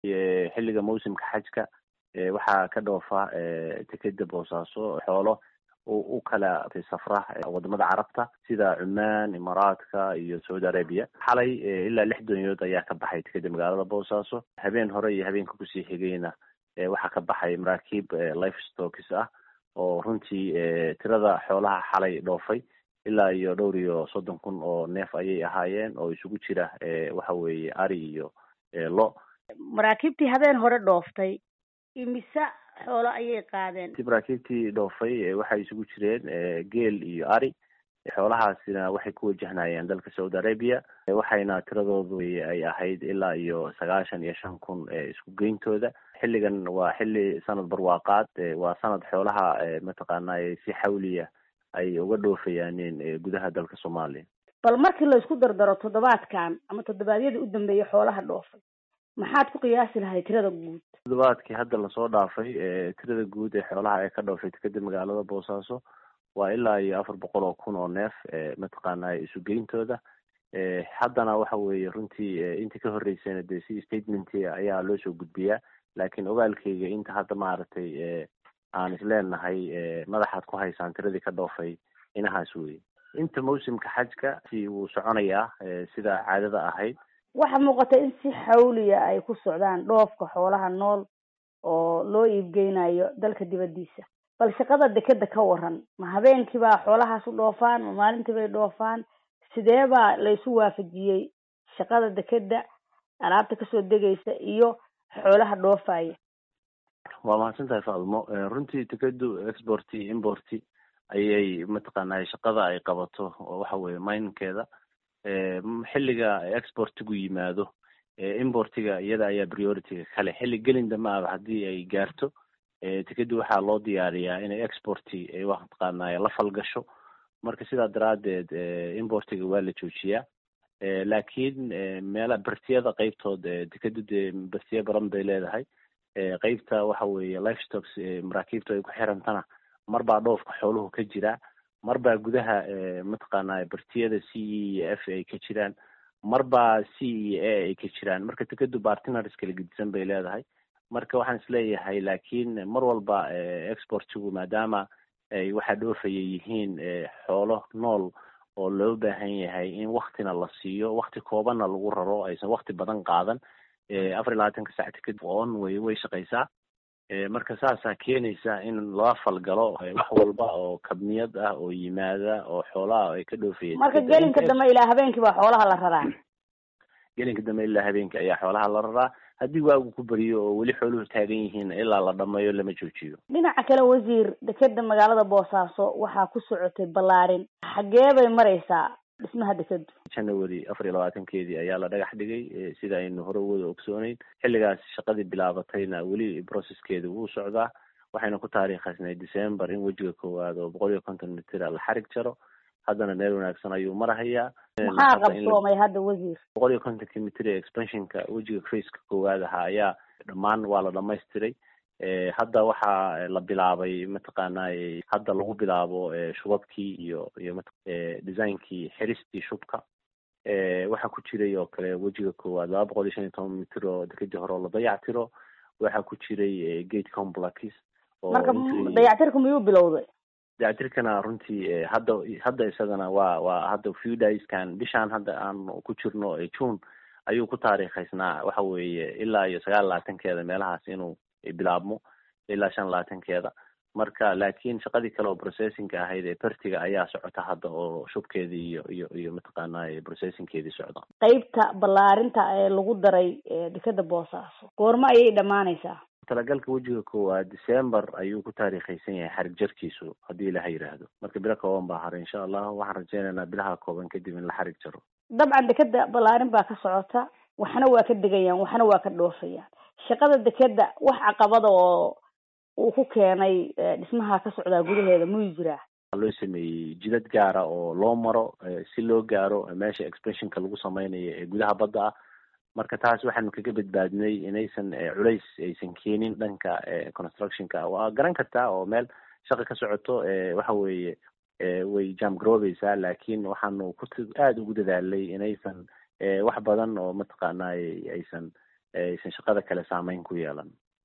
xilliga mawsimka xajka waxaa ka dhoofa tekeda boosaaso xoolo u kala safra wadamada carabta sida cumaan, imaaraadka iyo saudi arabia. xalay ilaa 6 doonyood ayaa ka baxay tekeda magaalada boosaaso. habeen hore iyo habeenka kusii xigayna waxaa ka baxay maraakiib livestockis ah oo runtii tirada xoolaha xalay dhoofay ilaa iyo dhowr iyo 30,000 oo neef ayay ahaayeen oo isugu jira waxa weeye ari iyo lo. maraakiibtii habeen hore dhooftay imise xoolo ayay qaadeen? maraakiibtii dhoofay waxay isugu jireen geel iyo ari. xoolahaasina waxay ku wajahnayeen dalka saudi arabia, waxayna tiradoodu ay ahayd ilaa iyo 95,000 isku geyntooda. xilligan waa xilli sanad barwaaqaad, waa sanad xoolaha mataqaanaa si xawliya ay uga dhoofayaan gudaha dalka Soomaaliya. bal markii la isku dardaro toddobaadkan ama toddobaadyadii u dambeeyay xoolaha dhoofay maxaad ku qiyaasi lahayd tirada guud? toddobaadkii hadda lasoo dhaafay tirada guud ee xoolaha ee ka dhoofay kadib magaalada Boosaaso waa ilaa iyo 400,000 oo neef mataqaanaa isu geyntooda. haddana waxa weeye runtii intii ka horeysayna dee si statement ayaa loo soo gudbiyaa, laakiin ogaalkayga inta hadda maaragtay aan isleenahay madaxaad ku haysaan tiradii ka dhoofay inahaas weye. inta mawsimka xajka si wuu soconayaa sida caadada ahayd. waxaa muuqata in si xawliya ay ku socdaan dhoofka xoolaha nool oo loo iibgeynayo dalka dibadiisa. bal shaqada dekeda ka waran, ma habeenkii baa xoolahaas u dhoofaan, ma maalintii bay dhoofaan? sidee baa la isu waafajiyey shaqada dekeda, alaabta kasoo degaysa iyo xoolaha dhoofaya? waa mahadsantahay Faalmo. runtii dekedu export import ayay mataqaanaa shaqada ay qabato waxa weeye minekeeda. xilliga exportigu yimaado importiga iyada ayaa priority kale. xilli gelinda ma aha haddii ay gaarto dekedu waxaa loo diyaariyaa inay exporti ay mataqaanaa la falgasho. marka sidaa daraadeed importiga waa la joojiyaa. laakiin meela bartiyada qaybtood dekedu dee bartiya badan bay leedahay. qaybta waxa weeye livestock maraakiibta ay ku xirantana marbaa dhoofka xooluhu ka jira, marbaa gudaha mataqaanaa bartiyada C iyo F ay ka jiraan, marbaa C iyo A ay ka jiraan. marka dekedu partners kala gedisan bay leedahay. marka waxaan isleeyahay laakiin mar walba exportigu maadaama ay waxa dhoofaya yihiin xoolo nool oo loo baahan yahay in waktina la siiyo, wakti koobanna lagu raro, aysan wakti badan qaadan. 24 saac kadib on way shaqaysaa. marka saasaa keenaysa in loo falgalo wax walba oo kabniyad ah oo yimaada oo xoolaha ay ka dhoofayeen. marka gelinka dambe ilaa habeenkii baa xoolaha la raraa? gelinka dambe ilaa habeenkii ayaa xoolaha la raraa. haddii waagu ku bariyo oo weli xooluhu taagan yihiin ilaa la dhamayo lama joojiyo. dhinaca kale wasiir, dekeda magaalada Boosaaso waxaa ku socotay ballaarin. xagee bay maraysaa dhismaha dekedu? January 24-keedii ayaa la dhagax dhigay sida aynu hore wada ogsooneyn. xilligaas shaqadii bilaabatayna weli processkeeda wuu socdaa. waxayna ku taariikhaysnay December in wejiga koowaad oo 150 mitir la xarig jaro. haddana meel wanaagsan ayuu marahayaa. maxaa qabsoomay hadda wasiir? 150 mitir ee expansionka wejiga phase-ka koowaad ahaa ayaa dhammaan waa la dhamaystiray. hadda waxaa la bilaabay mataqaanaa hadda lagu bilaabo shubabkii iyo designkii xiristii shubka. waxaa ku jiray oo kale wejiga koowaad 215 mitir oo dekedii hore oo la dayactiro. waxaa ku jiray gate complex oo marka dayactirku miyuu bilowday? dayactirkana runtii hadda isagana waa hadda few dayskan bishaan hadda aan ku jirno June ayuu ku taariikhaysnaa waxa weeye ilaa iyo 29-keeda meelahaas inuu bilaabmo ilaa 25-keeda. marka laakiin shaqadii kale oo processing ahayd ee pertiga ayaa socota hadda oo shubkeedii iyo mataqaanaa processingkeedii socda. qaybta ballaarinta ee lagu daray dekeda Boosaaso goorma ayay dhamaanaysaa? talagalka wejiga koowaad December ayuu ku taariikhaysan yahay xarig jarkiisu haddii ilaahay yiraahdo. marka bilo kooban baa haray insha Allah. waxaan rajeynaynaa bilaha kooban kadib in la xarig jaro. dabcan dekeda ballaarin baa ka socota, waxna waa ka degayaan, waxna waa ka dhoofayaan. shaqada dekeda wax caqabada oo uu ku keenay dhismaha ka socda gudaheeda muu jiraa? loo sameeyay jidad gaara oo loo maro si loo gaaro meesha expansionka lagu sameynayo ee gudaha badda ah. marka taas waxaanu kaga badbaadinay inaysan culays aysan keenin dhanka constructionka. waa garan kartaa oo meel shaqa ka socoto waxa weeye way jam garoobaysaa, laakiin waxaanu aada ugu dadaalay inaysan wax badan oo mataqaanaa aysan aysan shaqada kale saameyn ku yeelan.